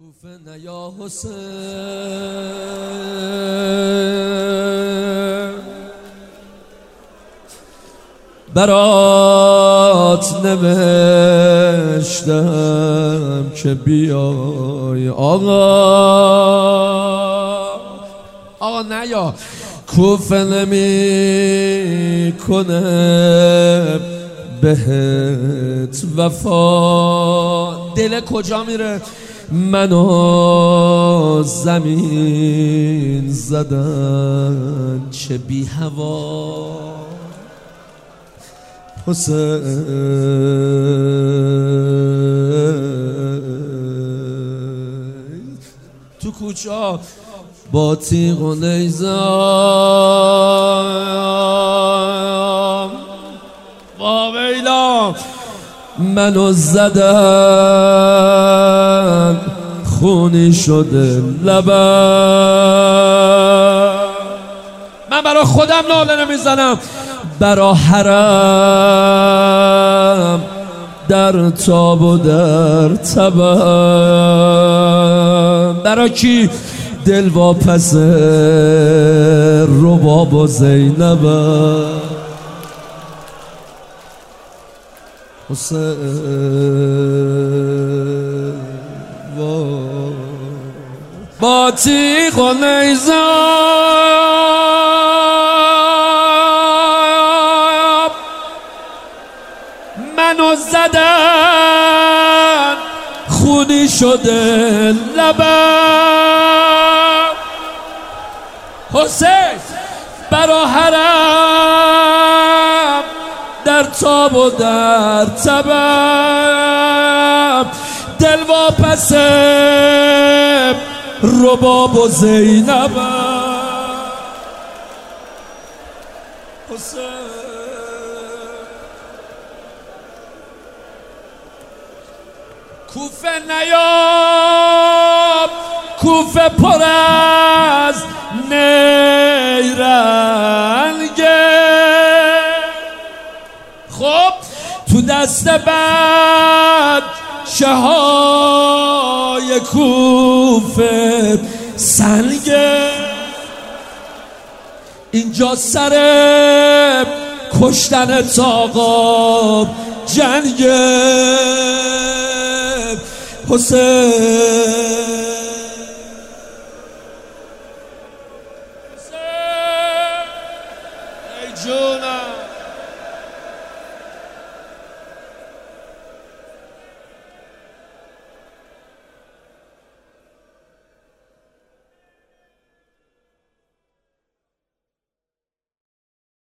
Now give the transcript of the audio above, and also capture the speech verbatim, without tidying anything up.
کوفه نیا حسین برات نوشتم که بیای آقا آقا نیا کوفه نمی کنه بهت وفا دل کجا میره منو زمین زدن چه بی هوا حسین تو کوچه با تیغ و نیزم با ویلا منو زدن خونی شده لبم من برا خودم ناله نمیزنم برا حرم در تاب و در تبم برا کی دل واپس رباب و زینبم حسین با تیغ و نیزم منو زدن خونی شده لبم حسین برا حرم در تاب و در تبم دل واپس رباب و زینبم حسین کوفه نیاب کوفه پر از نیرنگه خب تو دست بعد شهای کوفه سنگه اینجا سر کشتن تاقا جنگه حسین